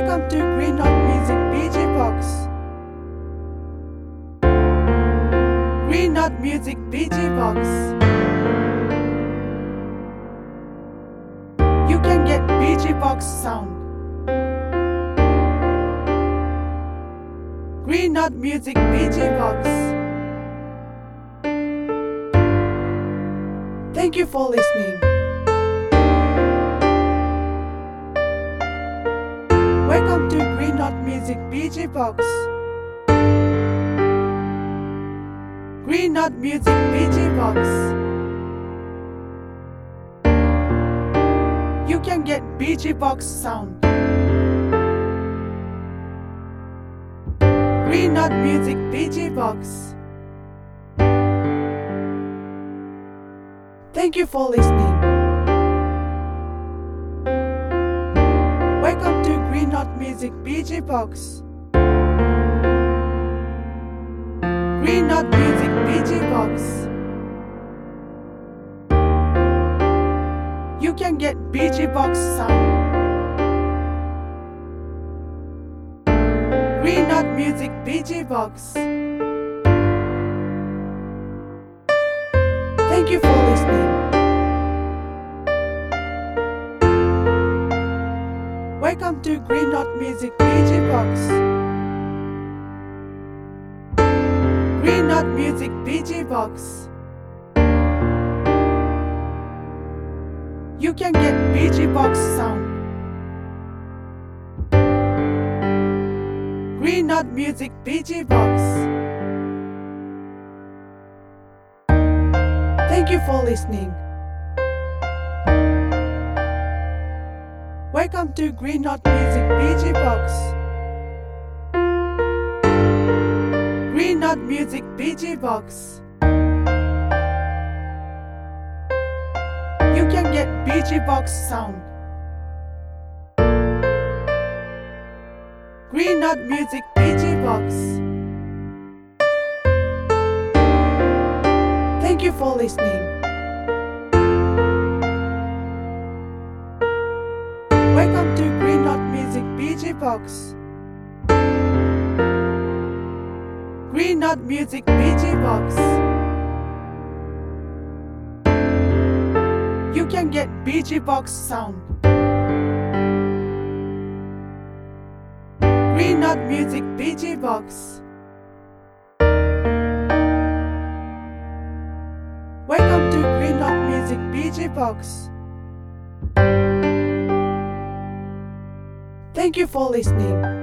Welcome to Green Knot Music BG Box. Green Knot Music BG Box. You can get BG Box sound. Green Knot Music BG Box. Thank you for listening. Welcome to Green Knot Music BG Box. Green Knot Music BG Box. You can get BG Box sound. Green Knot Music BG Box. Thank you for listening. Welcome to Green Knot Music BG Box. Green Knot Music BG Box. You can get BG Box sound. Green Knot Music BG Box. Thank you for listening. Welcome to Green Knot Music BG Box. Green Knot Music BG Box. You can get BG Box sound. Green Knot Music BG Box. Thank you for listening. Welcome to Green Knot Music BG Box. Green Knot Music BG Box. You can get BG Box sound. Green Knot Music BG Box. Thank you for listening. Welcome to Green Knot Music BG Box. Green Knot Music BG Box. You can get BG Box sound. Green Knot Music BG Box. Welcome to Green Knot Music BG Box. Thank you for listening.